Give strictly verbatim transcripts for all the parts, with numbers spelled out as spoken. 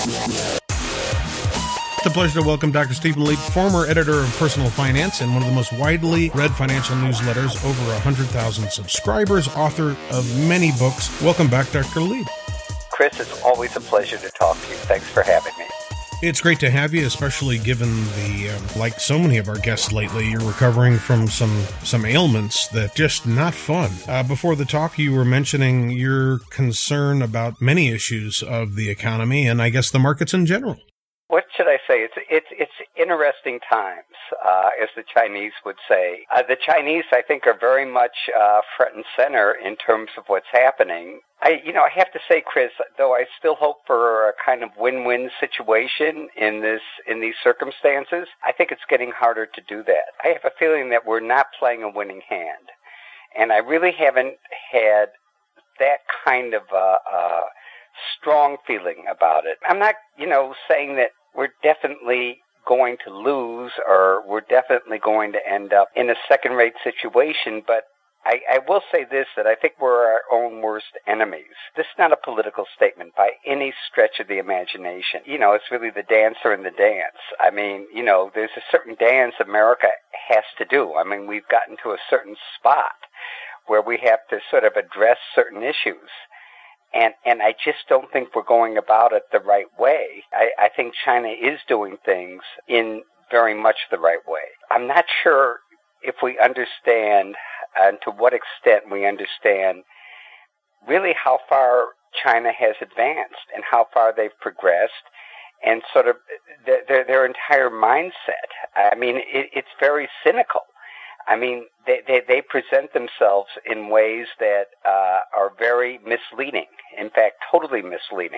It's a pleasure to welcome Doctor Stephen Lieb, former editor of Personal Finance and one of the most widely read financial newsletters, over one hundred thousand subscribers, author of many books. Welcome back, Doctor Lieb. Chris, it's always a pleasure to talk to you. Thanks for having me. It's great to have you, especially given the, um, like so many of our guests lately, you're recovering from some, some ailments that just not fun. Uh, before the talk, you were mentioning your concern about many issues of the economy and I guess the markets in general. What should I say? It's it's it's interesting times, uh, as the Chinese would say. Uh, the Chinese, I think, are very much uh, front and center in terms of what's happening. I, you know, I have to say, Chris, though I still hope for a kind of win-win situation in this in these circumstances, I think it's getting harder to do that. I have a feeling that we're not playing a winning hand, and I really haven't had that kind of uh, uh, strong feeling about it. I'm not, you know, saying that we're definitely going to lose or we're definitely going to end up in a second-rate situation, but I, I will say this, that I think we're our own worst enemies. This is not a political statement by any stretch of the imagination. You know, it's really the dancer in the dance. I mean, you know, there's a certain dance America has to do. I mean, we've gotten to a certain spot where we have to sort of address certain issues. And and I just don't think we're going about it the right way. I, I think China is doing things in very much the right way. I'm not sure if we understand, and to what extent we understand, really how far China has advanced and how far they've progressed, and sort of their, their, their entire mindset. I mean, it, it's very cynical. I mean, they, they, they present themselves in ways that uh, are very misleading, in fact, totally misleading.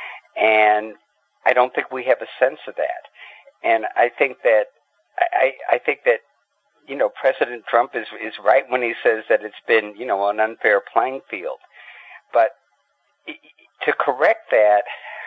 And I don't think we have a sense of that. And I think that, I, I think that, you know, President Trump is, is right when he says that it's been, you know, an unfair playing field. But to correct that,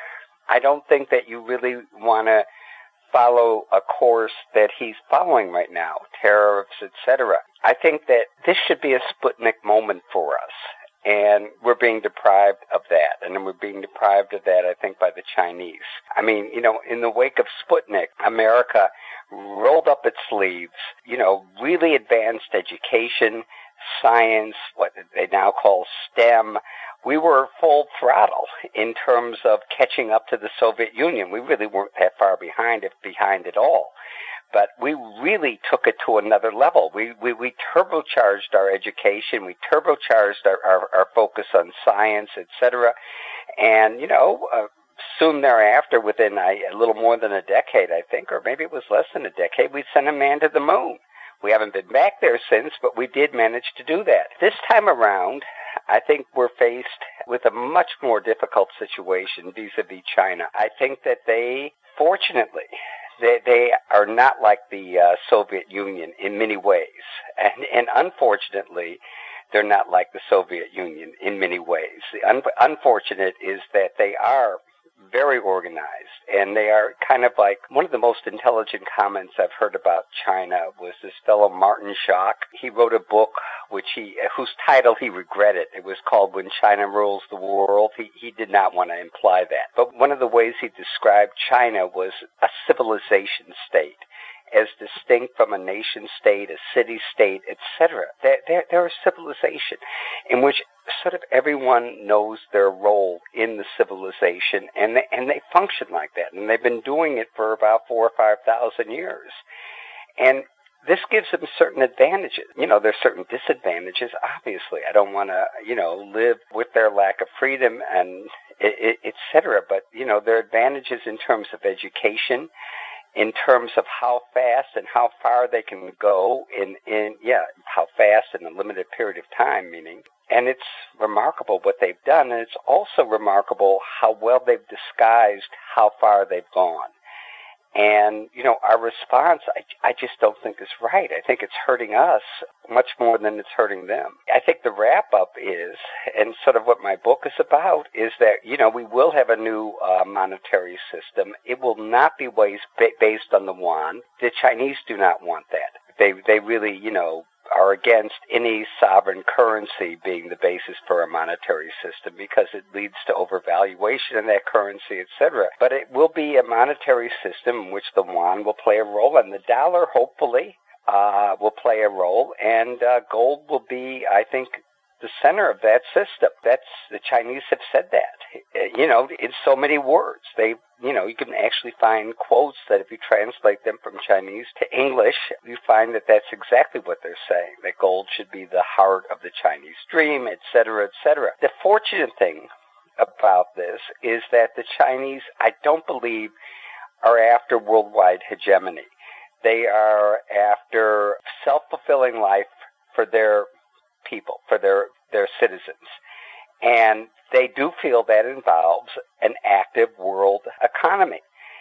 I don't think that you really want to follow a course that he's following right now, tariffs, et cetera. I think that this should be a Sputnik moment for us, and we're being deprived of that, and then we're being deprived of that, I think, by the Chinese. I mean, you know, in the wake of Sputnik, America rolled up its sleeves, you know, really advanced education, science, what they now call STEM. We were full throttle in terms of catching up to the Soviet Union. We really weren't that far behind, if behind at all. But we really took it to another level. We we, we turbocharged our education. We turbocharged our, our, our focus on science, et cetera. And, you know, uh, soon thereafter, within a, a little more than a decade, I think, or maybe it was less than a decade, we sent a man to the moon. We haven't been back there since, but we did manage to do that. This time around, I think we're faced with a much more difficult situation vis-a-vis China. I think that they, fortunately, they, they are not like the uh, Soviet Union in many ways. And, and unfortunately, they're not like the Soviet Union in many ways. The un- unfortunate is that they are very organized, and they are kind of like, one of the most intelligent comments I've heard about China was this fellow Martin Schock. He wrote a book which he, whose title he regretted. It was called When China Rules the World. He, he did not want to imply that. But one of the ways he described China was a civilization state, as distinct from a nation state, a city state, et cetera. They're, they're, they're a civilization in which sort of everyone knows their role in the civilization, and they, and they function like that. And they've been doing it for about four or five thousand years. And this gives them certain advantages. You know, there's certain disadvantages, obviously. I don't want to, you know, live with their lack of freedom and et cetera. But, you know, there are advantages in terms of education, in terms of how fast and how far they can go in, in, yeah, how fast in a limited period of time, meaning. And it's remarkable what they've done, and it's also remarkable how well they've disguised how far they've gone. And, you know, our response, I, I just don't think is right. I think it's hurting us much more than it's hurting them. I think the wrap-up is, and sort of what my book is about, is that, you know, we will have a new uh, monetary system. It will not be based on the yuan. The Chinese do not want that. They they really, you know, are against any sovereign currency being the basis for a monetary system because it leads to overvaluation in that currency, et cetera. But it will be a monetary system in which the yuan will play a role, and the dollar, hopefully, uh, will play a role, and uh, gold will be, I think, the center of that system. That's, the Chinese have said that, you know, in so many words. They, you know, you can actually find quotes that if you translate them from Chinese to English, you find that that's exactly what they're saying, that gold should be the heart of the Chinese dream, et cetera, et cetera. The fortunate thing about this is that the Chinese, I don't believe, are after worldwide hegemony. They are after self-fulfilling life for their people, for their, their citizens. And they do feel that involves an active world economy.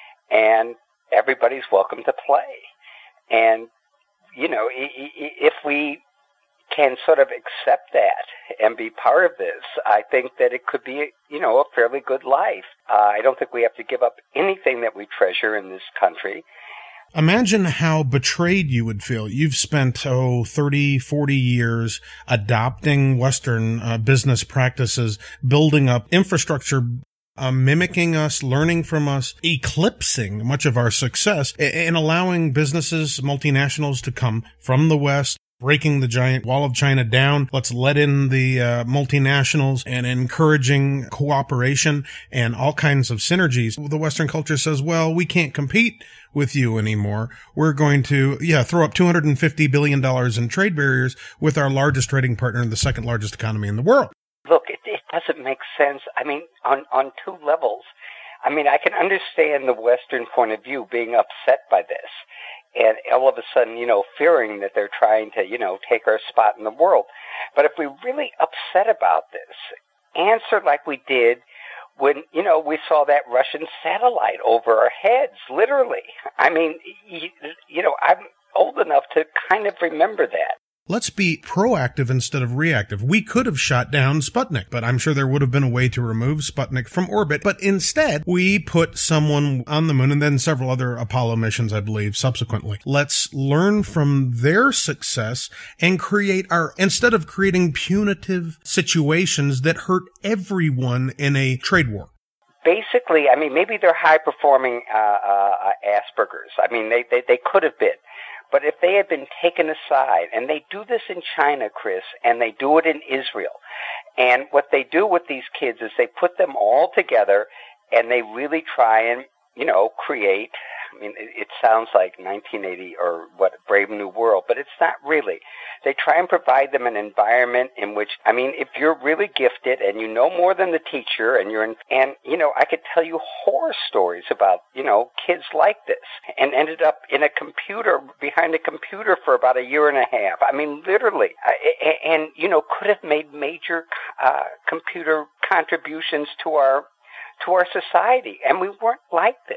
And everybody's welcome to play. And, you know, if we can sort of accept that and be part of this, I think that it could be, you know, a fairly good life. Uh, I don't think we have to give up anything that we treasure in this country. Imagine how betrayed you would feel. You've spent, oh, thirty, forty years adopting Western uh, business practices, building up infrastructure, uh, mimicking us, learning from us, eclipsing much of our success, and allowing businesses, multinationals to come from the West, breaking the giant wall of China down. Let's let in the uh, multinationals and encouraging cooperation and all kinds of synergies. The Western culture says, well, we can't compete with you anymore. We're going to, yeah, throw up two hundred fifty billion dollars in trade barriers with our largest trading partner and the second largest economy in the world. Look, it, it doesn't make sense. I mean, on, on two levels. I mean, I can understand the Western point of view being upset by this. And all of a sudden, you know, fearing that they're trying to, you know, take our spot in the world. But if we're really upset about this, answer like we did when, you know, we saw that Russian satellite over our heads, literally. I mean, you, you know, I'm old enough to kind of remember that. Let's be proactive instead of reactive. We could have shot down Sputnik, but I'm sure there would have been a way to remove Sputnik from orbit. But instead, we put someone on the moon and then several other Apollo missions, I believe, subsequently. Let's learn from their success and create our, instead of creating punitive situations that hurt everyone in a trade war. Basically, I mean, maybe they're high-performing uh, uh, Asperger's. I mean, they, they, they could have been. But if they had been taken aside, and they do this in China, Chris, and they do it in Israel, and what they do with these kids is they put them all together, and they really try and, you know, create, I mean, it, it sounds like nineteen eighty or what, Brave New World, but it's not really. They try and provide them an environment in which, I mean, if you're really gifted and you know more than the teacher and you're in, and, you know, I could tell you horror stories about, you know, kids like this and ended up in a computer, behind a computer for about a year and a half. I mean, literally, and, you know, could have made major uh, computer contributions to our, to our society. And we weren't like this.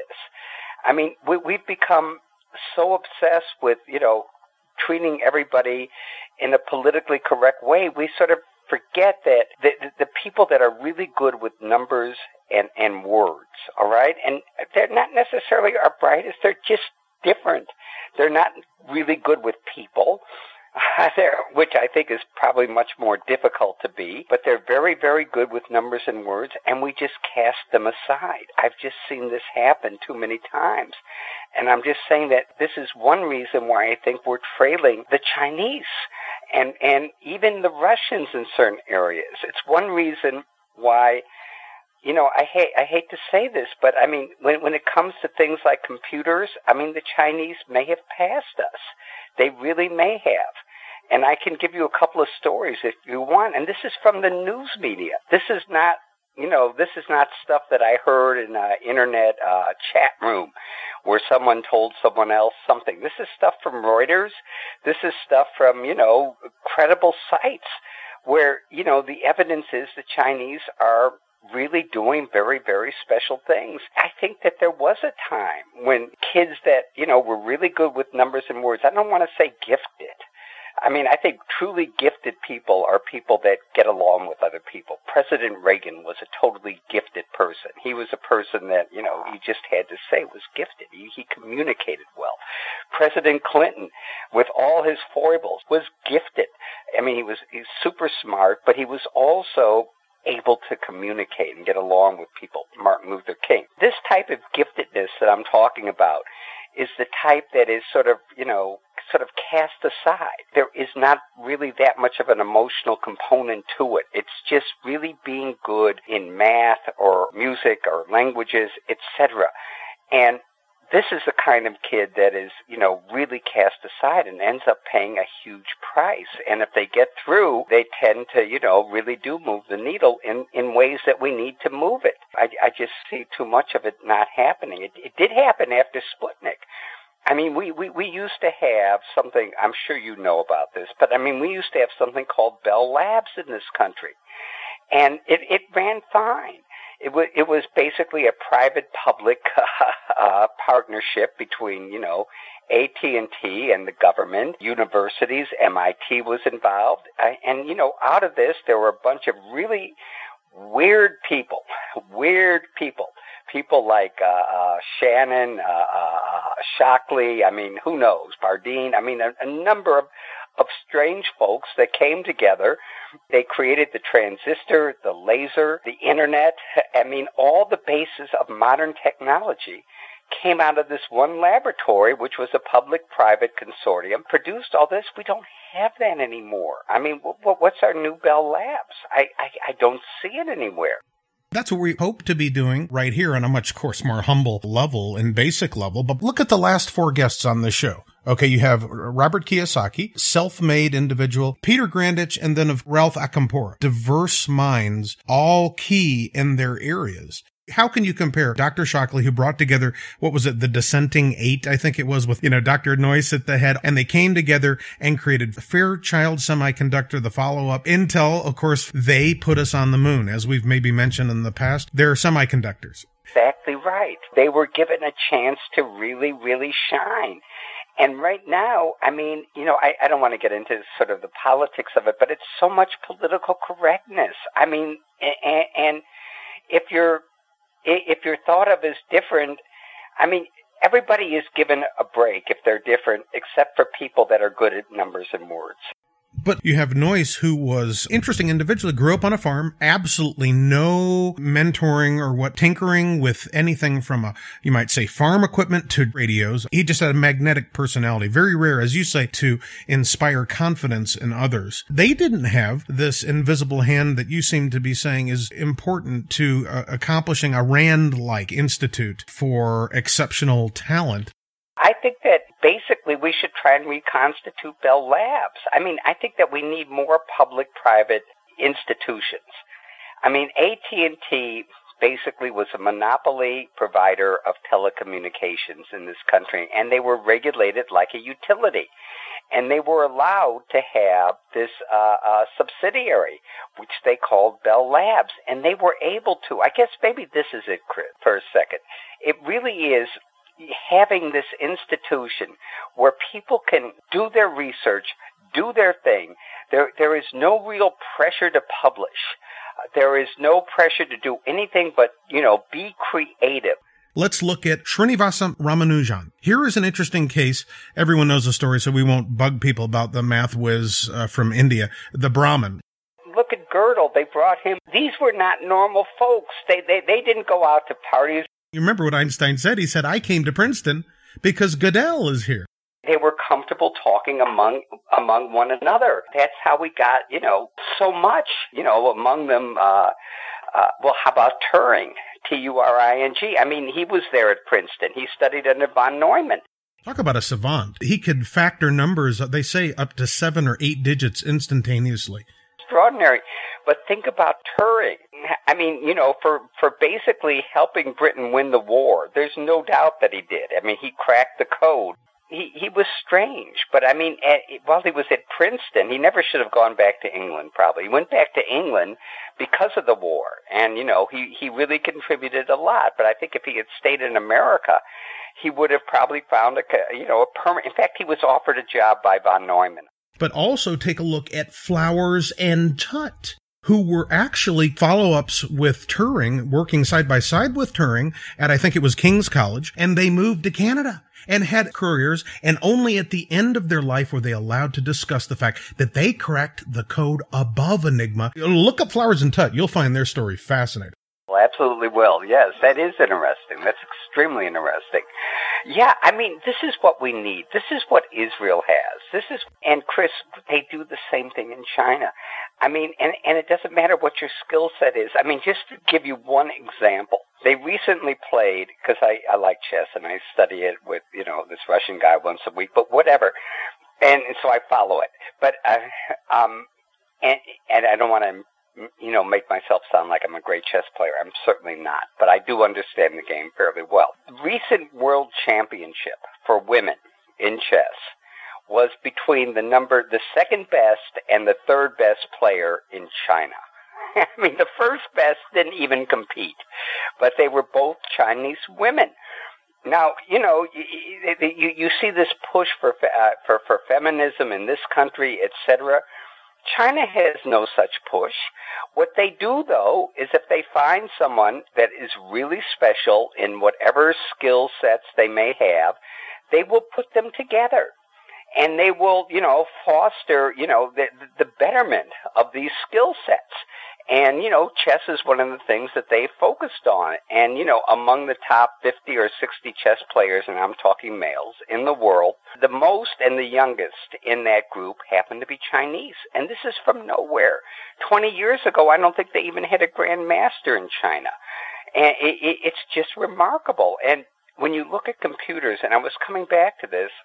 I mean, we, we've become so obsessed with, you know, treating everybody in a politically correct way, we sort of forget that the, the people that are really good with numbers and, and words, all right? And they're not necessarily our brightest, they're just different. They're not really good with people, which I think is probably much more difficult to be, but they're very, very good with numbers and words, and we just cast them aside. I've just seen this happen too many times. And I'm just saying that this is one reason why I think we're trailing the Chinese and, and even the Russians in certain areas. It's one reason why, you know, I hate, I hate to say this, but I mean, when, when it comes to things like computers, I mean, the Chinese may have passed us. They really may have. And I can give you a couple of stories if you want. And this is from the news media. This is not, you know, this is not stuff that I heard in an internet uh, chat room where someone told someone else something. This is stuff from Reuters. This is stuff from, you know, credible sites where, you know, the evidence is the Chinese are really doing very, very special things. I think that there was a time when kids that, you know, were really good with numbers and words, I don't want to say gifted. I mean, I think truly gifted people are people that get along with other people. President Reagan was a totally gifted person. He was a person that, you know, you just had to say was gifted. He, he communicated well. President Clinton, with all his foibles, was gifted. I mean, he was he's super smart, but he was also able to communicate and get along with people. Martin Luther King. This type of giftedness that I'm talking about is the type that is sort of, you know, sort of cast aside. There is not really that much of an emotional component to it. It's just really being good in math or music or languages, et cetera. And this is the kind of kid that is, you know, really cast aside and ends up paying a huge price. And if they get through, they tend to, you know, really do move the needle in, in ways that we need to move it. I, I just see too much of it not happening. It, it did happen after Sputnik. I mean, we, we, we used to have something, I'm sure you know about this, but I mean, we used to have something called Bell Labs in this country. And it, it ran fine. It was, it was basically a private-public uh, partnership between, you know, A T and T and the government, universities, M I T was involved. Uh, and, you know, out of this, there were a bunch of really weird people, weird people. People like uh, uh, Shannon, uh, uh, Shockley, I mean, who knows, Bardeen, I mean, a, a number of, of strange folks that came together. They created the transistor, the laser, the internet. I mean, all the bases of modern technology came out of this one laboratory, which was a public-private consortium, produced all this. We don't have that anymore. I mean, what, what's our new Bell Labs? I, I, I don't see it anywhere. That's what we hope to be doing right here on a much, of course, more humble level and basic level. But look at the last four guests on this show. Okay, you have Robert Kiyosaki, self-made individual, Peter Grandich, and then of Ralph Acampora. Diverse minds, all key in their areas. How can you compare Doctor Shockley, who brought together, what was it, the Dissenting Eight, I think it was, with, you know, Doctor Noyce at the head, and they came together and created Fairchild Semiconductor, the follow-up. Intel, of course, they put us on the moon, as we've maybe mentioned in the past. They're semiconductors. Exactly right. They were given a chance to really, really shine. And right now, I mean, you know, I, I don't want to get into sort of the politics of it, but it's so much political correctness. I mean, and, and if you're if you're thought of as different, I mean, everybody is given a break if they're different, except for people that are good at numbers and words. But you have Noyce, who was interesting individually, grew up on a farm, absolutely no mentoring or what tinkering with anything from a, you might say, farm equipment to radios. He just had a magnetic personality, very rare, as you say, to inspire confidence in others. They didn't have this invisible hand that you seem to be saying is important to uh, accomplishing a RAND-like institute for exceptional talent. I think that basically we should try and reconstitute Bell Labs. I mean, I think that we need more public-private institutions. I mean, A T and T basically was a monopoly provider of telecommunications in this country, and they were regulated like a utility. And they were allowed to have this uh, uh, subsidiary, which they called Bell Labs. And they were able to, I guess maybe this is it, Chris, for a second. It really is having this institution where people can do their research, do their thing. There, there is no real pressure to publish. Uh, there is no pressure to do anything but, you know, be creative. Let's look at Srinivasa Ramanujan. Here is an interesting case. Everyone knows the story, so we won't bug people about the math whiz uh, from India, the Brahmin. Look at Gödel. They brought him. These were not normal folks. They, they, they didn't go out to parties. You remember what Einstein said? He said, I came to Princeton because Gödel is here. They were comfortable talking among among one another. That's how we got, you know, so much, you know, among them. Uh, uh, well, how about Turing? T U R I N G. I mean, he was there at Princeton. He studied under von Neumann. Talk about a savant. He could factor numbers, they say, up to seven or eight digits instantaneously. Extraordinary. But think about Turing. I mean, you know, for, for basically helping Britain win the war, there's no doubt that he did. I mean, he cracked the code. He he was strange, but I mean, at, while he was at Princeton, he never should have gone back to England, probably. He went back to England because of the war, and, you know, he, he really contributed a lot. But I think if he had stayed in America, he would have probably found, a, you know, a permanent... In fact, he was offered a job by von Neumann. But also take a look at Flowers and Tutt, who were actually follow-ups with Turing, working side by side with Turing at, I think it was King's College, and they moved to Canada and had careers, and only at the end of their life were they allowed to discuss the fact that they cracked the code above Enigma. Look up Flowers and Tutt. You'll find their story fascinating. Well, absolutely will. Yes, that is interesting. That's extremely interesting. Yeah, I mean, this is what we need. This is what Israel has. This is, and Chris, they do the same thing in China. I mean, and, and it doesn't matter what your skill set is. I mean, just to give you one example, they recently played, because I, I like chess and I study it with, you know, this Russian guy once a week, but whatever. And, and so I follow it. But, uh, um, and, and I don't want to, you know, make myself sound like I'm a great chess player. I'm certainly not, but I do understand the game fairly well. The recent world championship for women in chess was between the number, the second best and the third best player in China. I mean, the first best didn't even compete, but they were both Chinese women. Now, you know, you, you, you see this push for, uh, for, for feminism in this country, et cetera. China has no such push. What they do, though, is if they find someone that is really special in whatever skill sets they may have, they will put them together. And they will, you know, foster, you know, the, the betterment of these skill sets. And, you know, chess is one of the things that they focused on. And, you know, among the top fifty or sixty chess players, and I'm talking males, in the world, the most and the youngest in that group happen to be Chinese. And this is from nowhere. twenty years ago, I don't think they even had a grandmaster in China. And it, it, it's just remarkable. And when you look at computers, and I was coming back to this,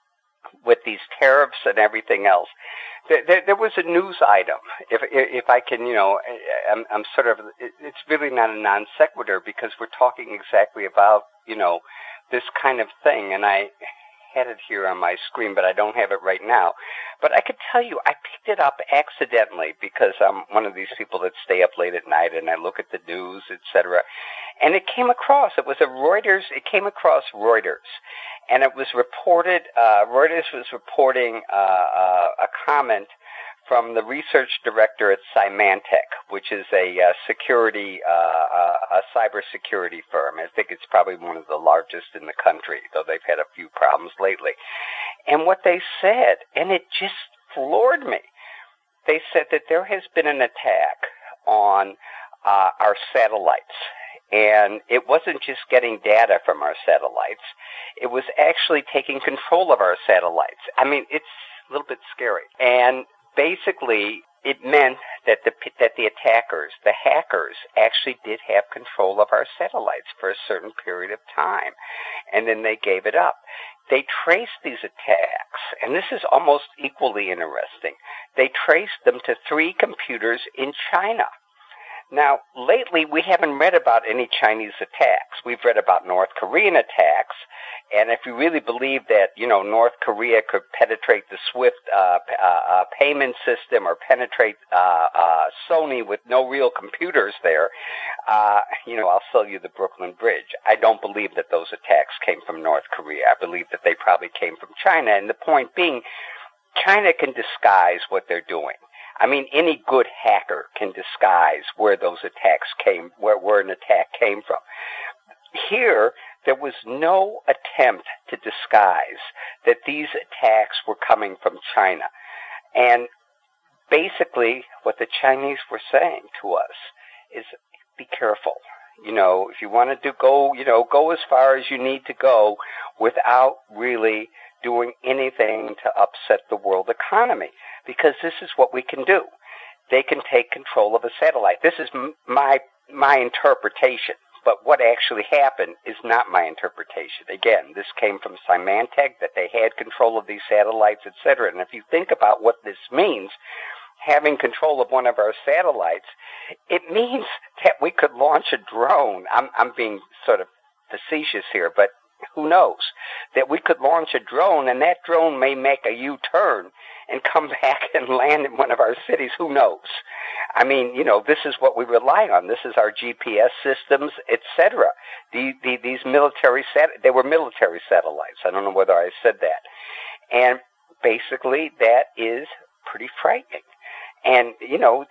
with these tariffs and everything else, there, there, there was a news item. If if I can, you know, I'm, I'm sort of, it's really not a non sequitur because we're talking exactly about, you know, this kind of thing. And I had it here on my screen, but I don't have it right now. But I could tell you, I picked it up accidentally because I'm one of these people that stay up late at night and I look at the news, et cetera. And it came across, it was a Reuters, it came across Reuters. And it was reported, uh, Reuters was reporting uh, uh, a comment from the research director at Symantec, which is a uh, security, uh, uh, a cybersecurity firm. I think it's probably one of the largest in the country, though they've had a few problems lately. And what they said, and it just floored me, they said that there has been an attack on uh, our satellites. And it wasn't just getting data from our satellites. It was actually taking control of our satellites. I mean, it's a little bit scary. And basically, it meant that the that the attackers, the hackers, actually did have control of our satellites for a certain period of time. And then they gave it up. They traced these attacks, and this is almost equally interesting. They traced them to three computers in China. Now, lately, we haven't read about any Chinese attacks. We've read about North Korean attacks, and if you really believe that, you know, North Korea could penetrate the SWIFT uh, uh, payment system or penetrate uh, uh, Sony with no real computers there, uh, you know, I'll sell you the Brooklyn Bridge. I don't believe that those attacks came from North Korea. I believe that they probably came from China, and the point being, China can disguise what they're doing. I mean, any good hacker can disguise where those attacks came, where, where an attack came from. Here, there was no attempt to disguise that these attacks were coming from China. And basically, what the Chinese were saying to us is, be careful. You know, if you want to do, go, you know, go as far as you need to go without really doing anything to upset the world economy, because this is what we can do. They can take control of a satellite. This is m- my my interpretation, but what actually happened is not my interpretation. Again, this came from Symantec, that they had control of these satellites, et cetera. And if you think about what this means, having control of one of our satellites, it means that we could launch a drone. I'm, I'm being sort of facetious here, but who knows? That we could launch a drone, and that drone may make a U-turn and come back and land in one of our cities. Who knows? I mean, you know, this is what we rely on. This is our G P S systems, et cetera. The, the, these military sat- they were military satellites. I don't know whether I said that. And basically, that is pretty frightening. And, you know,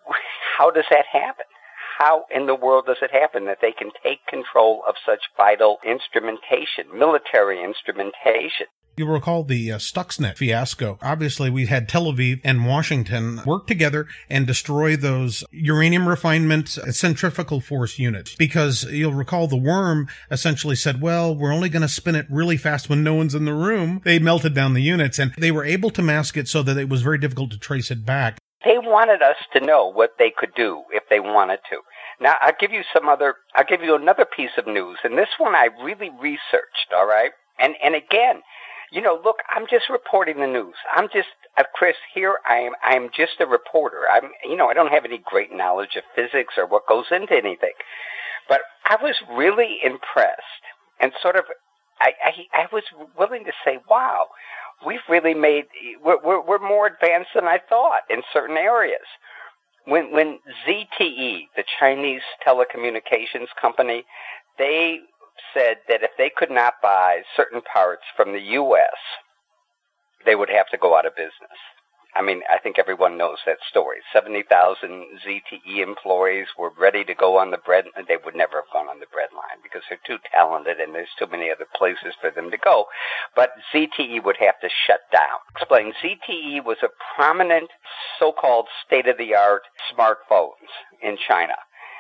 how does that happen? How in the world does it happen that they can take control of such vital instrumentation, military instrumentation? You'll recall the uh, Stuxnet fiasco. Obviously, we had Tel Aviv and Washington work together and destroy those uranium refinement centrifugal force units. Because you'll recall the worm essentially said, well, we're only going to spin it really fast when no one's in the room. They melted down the units, and they were able to mask it so that it was very difficult to trace it back. They wanted us to know what they could do if they wanted to. Now, I'll give you some other, I'll give you another piece of news, and this one I really researched, all right? And and again, you know, look, I'm just reporting the news. I'm just, uh, Chris, here I am, I am just a reporter. I'm, you know, I don't have any great knowledge of physics or what goes into anything. But I was really impressed and sort of, I, I, I was willing to say, wow, we've really made, we're, we're, we're more advanced than I thought in certain areas. When, when Z T E, the Chinese telecommunications company, they said that if they could not buy certain parts from the U S, they would have to go out of business. I mean, I think everyone knows that story. seventy thousand Z T E employees were ready to go on the bread. They would never have gone on the bread line because they're too talented and there's too many other places for them to go. But Z T E would have to shut down. Explain, Z T E was a prominent so-called state-of-the-art smartphones in China,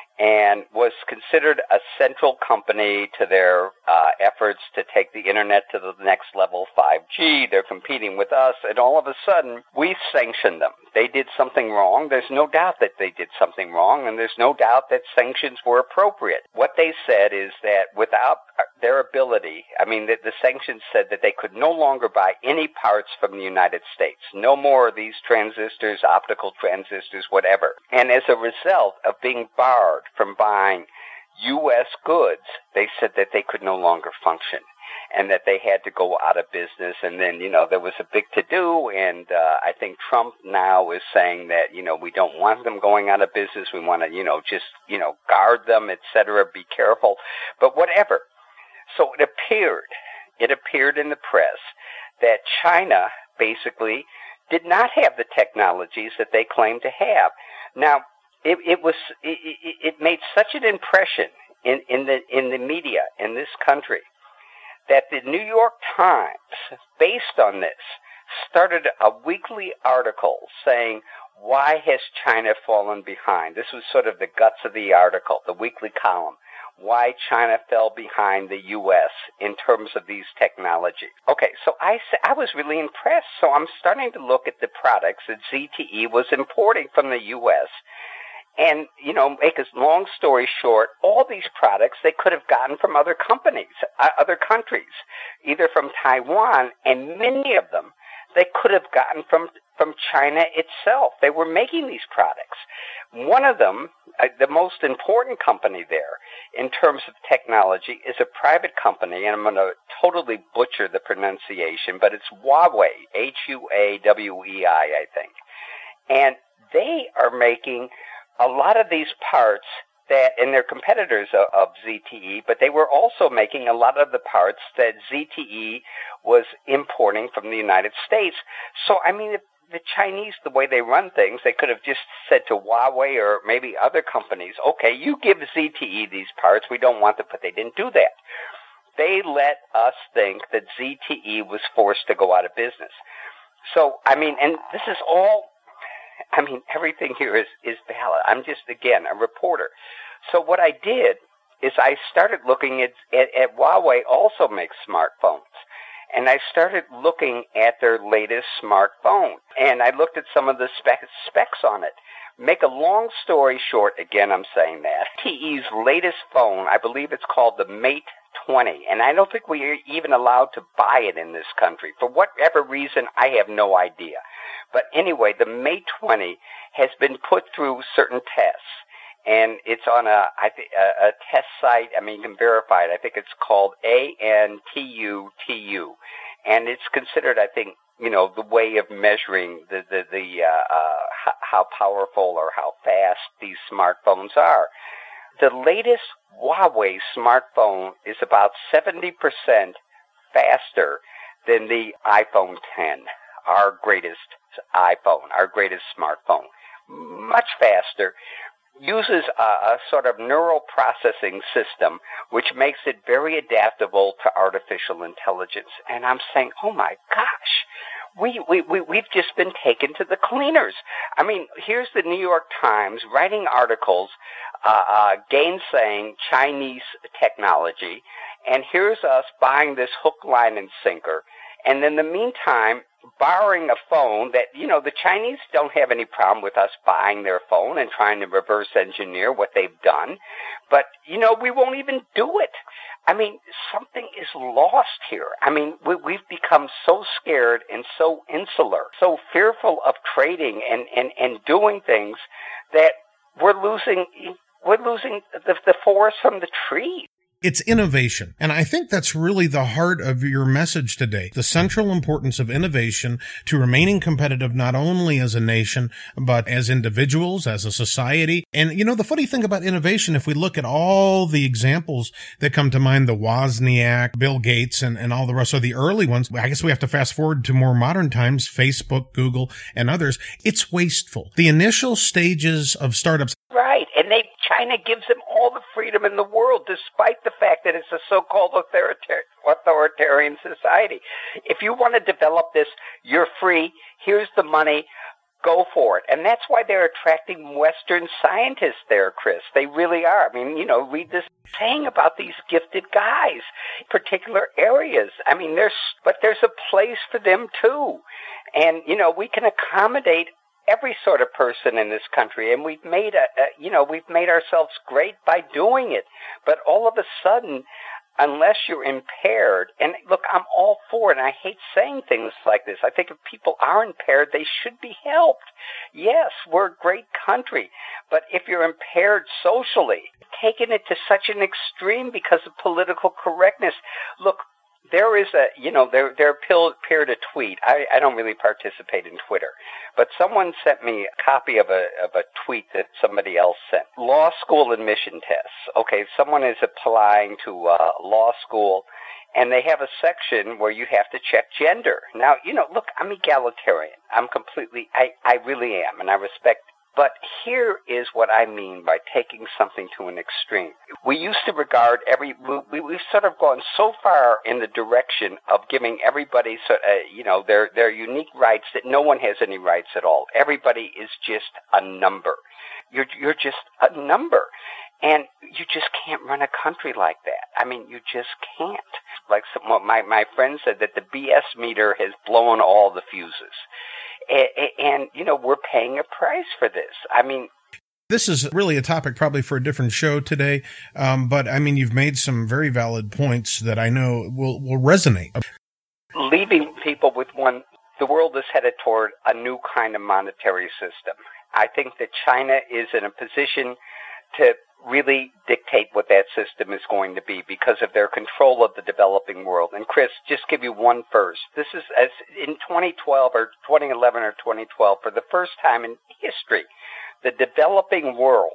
and was considered a central company to their uh, efforts to take the internet to the next level, five G. They're competing with us, and all of a sudden, we sanctioned them. They did something wrong. There's no doubt that they did something wrong, and there's no doubt that sanctions were appropriate. What they said is that without their ability, I mean, the, the sanctions said that they could no longer buy any parts from the United States. No more of these transistors, optical transistors, whatever. And as a result of being barred from buying U S goods, they said that they could no longer function and that they had to go out of business. And then, you know, there was a big to-do, and uh, I think Trump now is saying that, you know, we don't want them going out of business. We want to, you know, just, you know, guard them, et cetera, be careful. But whatever. So it appeared, it appeared in the press that China basically did not have the technologies that they claimed to have. Now, it, it was, it, it made such an impression in, in the, in the media in this country that the New York Times, based on this, started a weekly article saying, why has China fallen behind? This was sort of the guts of the article, the weekly column. Why China fell behind the U S in terms of these technologies. Okay, so I, I was really impressed. So I'm starting to look at the products that Z T E was importing from the U S, and, you know, make a long story short, all these products they could have gotten from other companies, uh, other countries, either from Taiwan, and many of them they could have gotten from from China itself. They were making these products. One of them, uh, the most important company there in terms of technology, is a private company, and I'm going to totally butcher the pronunciation, but it's Huawei, H U A W E I, I think. And they are making a lot of these parts that, and they're competitors of, of Z T E, but they were also making a lot of the parts that Z T E was importing from the United States. So, I mean, if the Chinese, the way they run things, they could have just said to Huawei or maybe other companies, okay, you give Z T E these parts, we don't want them, but they didn't do that. They let us think that Z T E was forced to go out of business. So, I mean, and this is all, I mean, everything here is, is valid. I'm just, again, a reporter. So what I did is I started looking at, at, at Huawei also makes smartphones. And I started looking at their latest smartphone. And I looked at some of the spec, specs on it. Make a long story short, again, I'm saying that. Z T E's latest phone, I believe it's called the Mate twenty. And I don't think we are even allowed to buy it in this country. For whatever reason, I have no idea. But anyway, the Mate twenty has been put through certain tests. And it's on a, I think, a, a test site. I mean, you can verify it. I think it's called A N T U T U. And it's considered, I think, you know, the way of measuring the, the, the, uh, uh, how powerful or how fast these smartphones are. The latest Huawei smartphone is about seventy percent faster than the iPhone ten, our greatest iPhone, our greatest smartphone. much faster, uses a, a sort of neural processing system which makes it very adaptable to artificial intelligence. And I'm saying, oh my gosh, we, we, we, we've just been taken to the cleaners. I mean, here's the New York Times writing articles uh, uh, gainsaying Chinese technology, and here's us buying this hook, line, and sinker. And in the meantime, borrowing a phone that, you know, the Chinese don't have any problem with us buying their phone and trying to reverse engineer what they've done. But, you know, we won't even do it. I mean, something is lost here. I mean, we, we've become so scared and so insular, so fearful of trading and, and, and doing things that we're losing, we're losing the, the forest from the trees. It's innovation. And I think that's really the heart of your message today. The central importance of innovation to remaining competitive, not only as a nation, but as individuals, as a society. And, you know, the funny thing about innovation, if we look at all the examples that come to mind, the Wozniak, Bill Gates, and, and all the rest of the early ones, I guess we have to fast forward to more modern times, Facebook, Google, and others. It's wasteful. The initial stages of startups. Right. And they, China gives them all the freedom in the world, despite the fact that it's a so-called authoritarian, authoritarian society. If you want to develop this, you're free. Here's the money. Go for it. And that's why they're attracting Western scientists there, Chris. They really are. I mean, you know, read this saying about these gifted guys, particular areas. I mean, there's, but there's a place for them too. And, you know, we can accommodate every sort of person in this country, and we've made a, a, you know, we've made ourselves great by doing it. But all of a sudden, unless you're impaired, and look, I'm all for it, and I hate saying things like this. I think if people are impaired, they should be helped. Yes, we're a great country, but if you're impaired socially, taking it to such an extreme because of political correctness, look, there is a, you know, there there appeared a tweet. I, I don't really participate in Twitter, but someone sent me a copy of a of a tweet that somebody else sent. Law school admission tests. Okay, someone is applying to uh, law school, and they have a section where you have to check gender. Now, you know, look, I'm egalitarian. I'm completely, I, I really am, and I respect. But here is what I mean by taking something to an extreme. We used to regard every, we, we've sort of gone so far in the direction of giving everybody, so, uh, you know, their, their unique rights that no one has any rights at all. Everybody is just a number. You're, you're just a number. And you just can't run a country like that. I mean, you just can't. Like some, my, my friend said that the B S meter has blown all the fuses. And, and, you know, we're paying a price for this. I mean, this is really a topic probably for a different show today. Um, but I mean, you've made some very valid points that I know will, will resonate. Leaving people with one, the world is headed toward a new kind of monetary system. I think that China is in a position to really dictate what that system is going to be because of their control of the developing world. And Chris, just give you one first. This is as in twenty twelve or twenty eleven or twenty twelve, for the first time in history, the developing world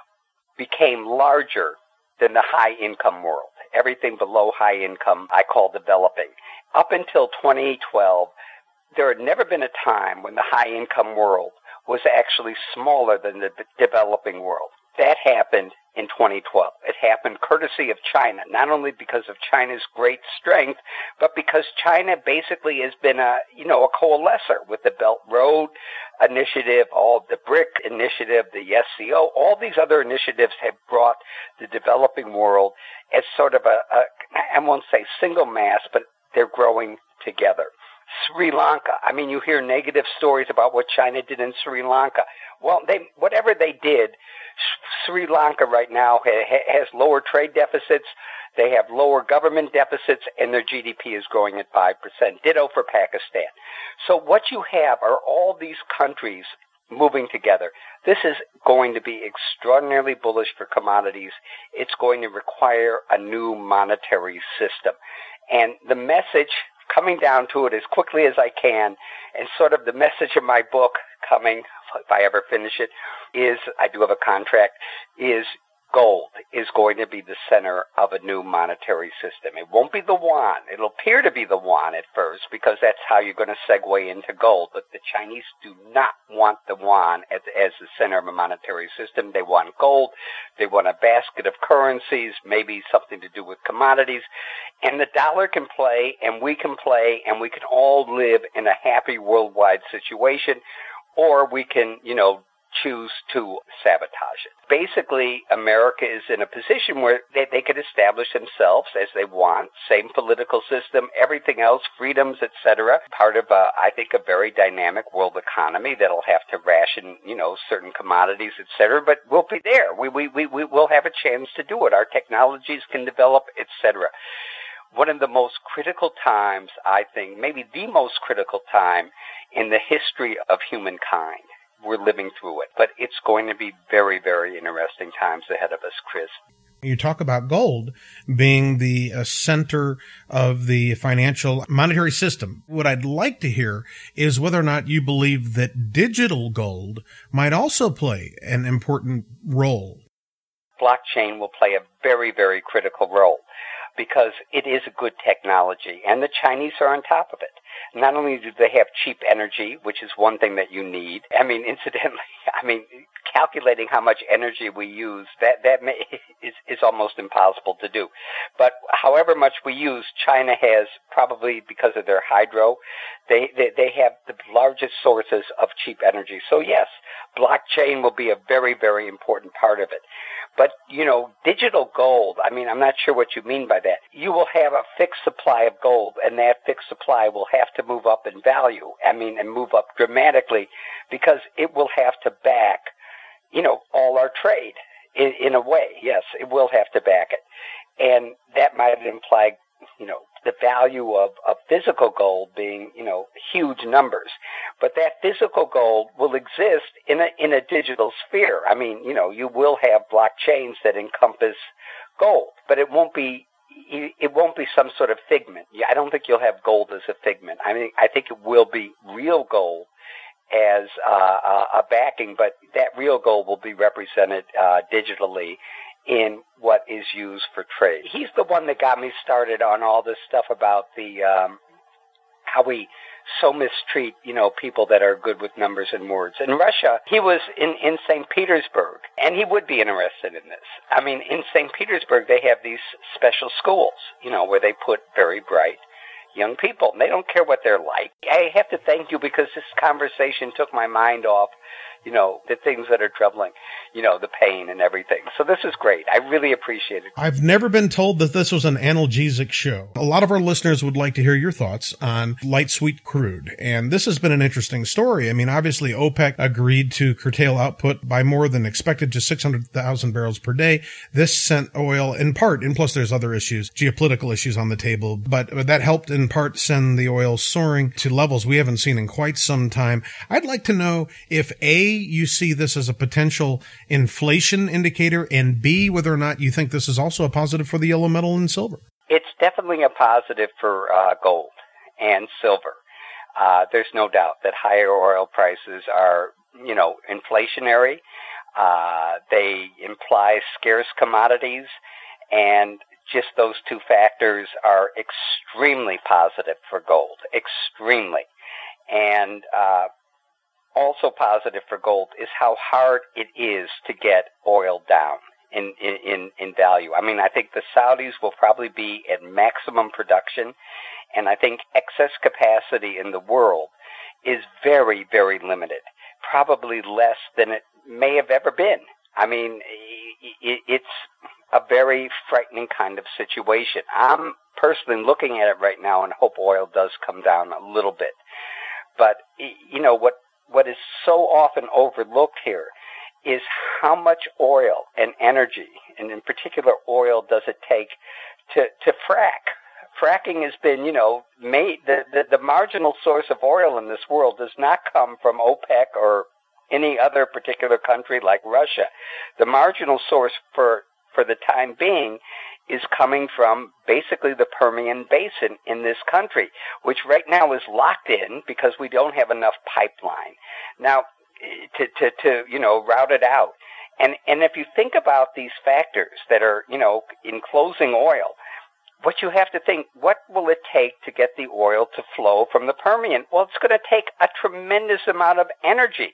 became larger than the high-income world. Everything below high income I call developing. Up until twenty twelve, there had never been a time when the high-income world was actually smaller than the developing world. That happened in twenty twelve. It happened courtesy of China, not only because of China's great strength, but because China basically has been a, you know, a coalescer with the Belt Road Initiative, all the BRIC Initiative, the S C O, all these other initiatives have brought the developing world as sort of a, a I won't say single mass, but they're growing together. Sri Lanka. I mean, you hear negative stories about what China did in Sri Lanka. Well, they, whatever they did, Sri Lanka right now ha- has lower trade deficits, they have lower government deficits, and their G D P is growing at five percent. Ditto for Pakistan. So what you have are all these countries moving together. This is going to be extraordinarily bullish for commodities. It's going to require a new monetary system. And the message, coming down to it as quickly as I can, and sort of the message of my book coming, if I ever finish it, is, I do have a contract, is gold is going to be the center of a new monetary system. It won't be the yuan. It'll appear to be the yuan at first because that's how you're going to segue into gold. But the Chinese do not want the yuan as, as the center of a monetary system. They want gold. They want a basket of currencies, maybe something to do with commodities. And the dollar can play, and we can play, and we can all live in a happy worldwide situation, or we can, you know, choose to sabotage it. Basically, America is in a position where they, they could establish themselves as they want, same political system, everything else, freedoms, et cetera. Part of, a, I think, a very dynamic world economy that'll have to ration, you know, certain commodities, et cetera. But we'll be there. We we we we will have a chance to do it. Our technologies can develop, et cetera. One of the most critical times, I think, maybe the most critical time in the history of humankind. We're living through it, but it's going to be very, very interesting times ahead of us, Chris. You talk about gold being the uh, center of the financial monetary system. What I'd like to hear is whether or not you believe that digital gold might also play an important role. Blockchain will play a very, very critical role because it is a good technology, and the Chinese are on top of it. Not only do they have cheap energy, which is one thing that you need. I mean, incidentally, I mean, calculating how much energy we use, that that may, is, is almost impossible to do. But however much we use, China has probably, because of their hydro, they, they, they have the largest sources of cheap energy. So yes, blockchain will be a very, very important part of it. But, you know, digital gold, I mean, I'm not sure what you mean by that. You will have a fixed supply of gold, and that fixed supply will have to move up in value, I mean, and move up dramatically because it will have to back, you know, all our trade in, in a way. Yes, it will have to back it. And that might imply, you know, the value of, of physical gold being, you know, huge numbers. But that physical gold will exist in a, in a digital sphere. I mean, you know, you will have blockchains that encompass gold, but it won't be It won't be some sort of figment. I don't think you'll have gold as a figment. I mean, I think it will be real gold as uh, a backing, but that real gold will be represented uh, digitally in what is used for trade. He's the one that got me started on all this stuff about the um, how we so mistreat, you know, people that are good with numbers and words. In Russia, he was in, in Saint Petersburg, and he would be interested in this. I mean, in Saint Petersburg, they have these special schools, you know, where they put very bright young people. And they don't care what they're like. I have to thank you because this conversation took my mind off, you know, the things that are troubling, you know, the pain and everything. So this is great. I really appreciate it. I've never been told that this was an analgesic show. A lot of our listeners would like to hear your thoughts on light sweet crude. And this has been an interesting story. I mean, obviously OPEC agreed to curtail output by more than expected to six hundred thousand barrels per day. This sent oil in part, and plus there's other issues, geopolitical issues on the table, but that helped in part send the oil soaring to levels we haven't seen in quite some time. I'd like to know if A, you see this as a potential inflation indicator, and B, whether or not you think this is also a positive for the yellow metal and silver. It's definitely a positive for uh, gold and silver. Uh, there's no doubt that higher oil prices are, you know, inflationary. Uh, they imply scarce commodities, and just those two factors are extremely positive for gold, extremely. And uh, also positive for gold is how hard it is to get oil down in, in, in value. I mean, I think the Saudis will probably be at maximum production, and I think excess capacity in the world is very, very limited, probably less than it may have ever been. I mean, it's a very frightening kind of situation. I'm personally looking at it right now and hope oil does come down a little bit. But, you know, what what is so often overlooked here is how much oil and energy, and in particular oil, does it take to, to frack. Fracking has been, you know, made, the, the, the marginal source of oil in this world does not come from OPEC or any other particular country like Russia. The marginal source for for the time being is coming from basically the Permian Basin in this country, which right now is locked in because we don't have enough pipeline now to, to, to you know, route it out. And and if you think about these factors that are, you know, enclosing oil, what you have to think, what will it take to get the oil to flow from the Permian? Well, it's going to take a tremendous amount of energy.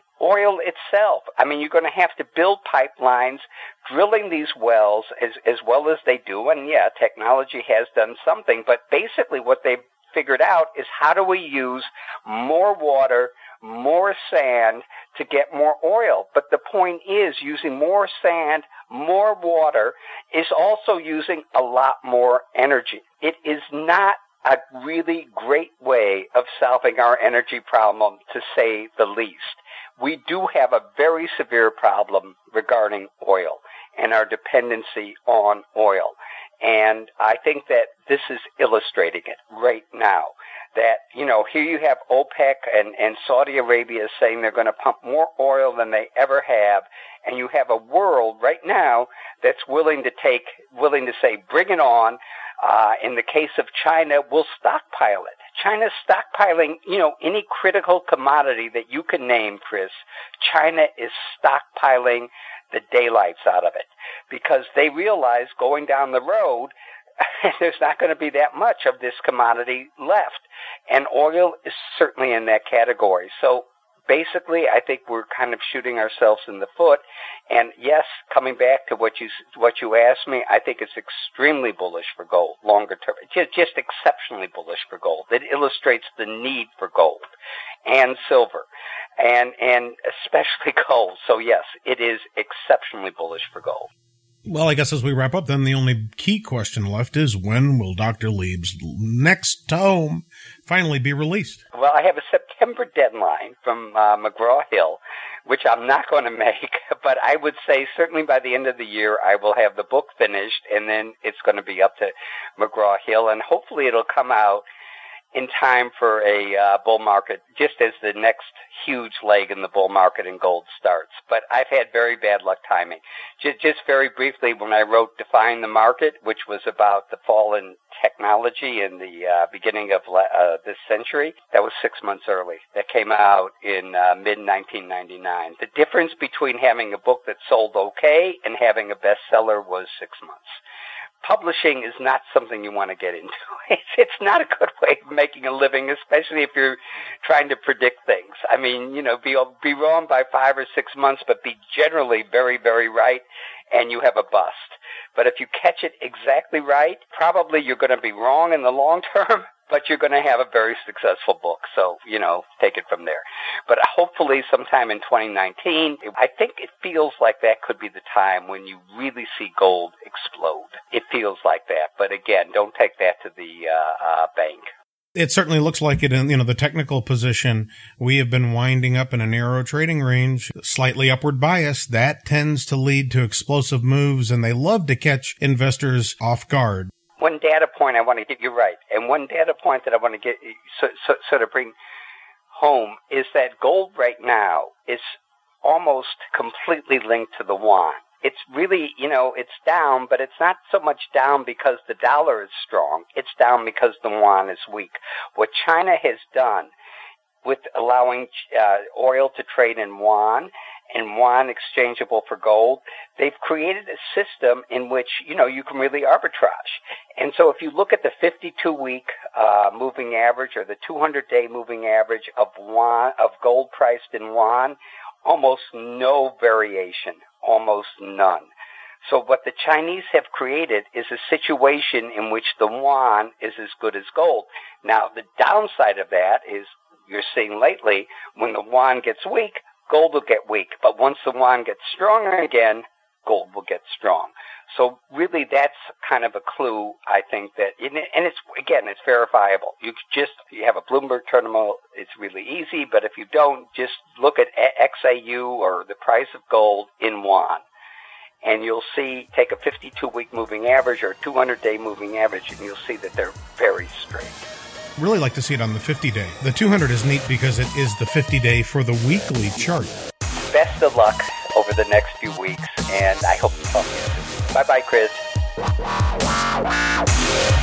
Oil itself, I mean, you're going to have to build pipelines, drilling these wells as, as well as they do. And yeah, technology has done something, but basically what they've figured out is how do we use more water, more sand to get more oil. But the point is, using more sand, more water is also using a lot more energy. It is not a really great way of solving our energy problem, to say the least. We do have a very severe problem regarding oil and our dependency on oil. And I think that this is illustrating it right now. That, you know, here you have OPEC and, and Saudi Arabia saying they're going to pump more oil than they ever have. And you have a world right now that's willing to take, willing to say, bring it on. Uh, in the case of China, we'll stockpile it. China's stockpiling, you know, any critical commodity that you can name, Chris. China is stockpiling the daylights out of it because they realize going down the road, there's not going to be that much of this commodity left. And oil is certainly in that category. So basically, I think we're kind of shooting ourselves in the foot. And yes, coming back to what you what you asked me, I think it's extremely bullish for gold, longer term. Just, just exceptionally bullish for gold. It illustrates the need for gold and silver, and and especially gold. So yes, it is exceptionally bullish for gold. Well, I guess as we wrap up, then the only key question left is, when will Doctor Lieb's next tome finally be released? Well, I have a September deadline from uh, McGraw-Hill, which I'm not going to make, but I would say certainly by the end of the year I will have the book finished, and then it's going to be up to McGraw-Hill, and hopefully it'll come out in time for a uh, bull market, just as the next huge leg in the bull market in gold starts. But I've had very bad luck timing. Just, just very briefly, when I wrote Defying the Market, which was about the fall in technology in the uh, beginning of uh, this century, that was six months early. That came out in uh, mid nineteen ninety-nine. The difference between having a book that sold okay and having a bestseller was six months. Publishing is not something you want to get into. It's, it's not a good way of making a living, especially if you're trying to predict things. I mean, you know, be be wrong by five or six months, but be generally very, very right, and you have a bust. But if you catch it exactly right, probably you're going to be wrong in the long term, but you're going to have a very successful book. So, you know, take it from there. But hopefully sometime in twenty nineteen, I think it feels like that could be the time when you really see gold explode. It feels like that. But again, don't take that to the uh, uh, bank. It certainly looks like it in, you know, the technical position. We have been winding up in a narrow trading range, slightly upward bias. That tends to lead to explosive moves, and they love to catch investors off guard. One data point I want to get you right, and one data point that I want to get so, so, sort of bring home is that gold right now is almost completely linked to the yuan. It's really, you know, it's down, but it's not so much down because the dollar is strong. It's down because the yuan is weak. What China has done with allowing uh, oil to trade in yuan and yuan exchangeable for gold, they've created a system in which, you know, you can really arbitrage. And so if you look at the fifty-two week uh, moving average or the two hundred day moving average of yuan, of gold priced in yuan, almost no variation, almost none. So what the Chinese have created is a situation in which the yuan is as good as gold. Now, the downside of that is you're seeing lately when the yuan gets weak, gold will get weak. But once the yuan gets stronger again, gold will get strong. So really that's kind of a clue, I think, that, and it's, again, it's verifiable. You just, you have a Bloomberg terminal, it's really easy, but if you don't, just look at X A U or the price of gold in yuan, and you'll see, take a fifty-two week moving average or a two hundred day moving average, and you'll see that they're very straight. Really like to see it on the fifty day. The two hundred is neat because it is the fifty day for the weekly chart. Best of luck over the next few weeks, and I hope to talk to you soon. Bye-bye, Chris.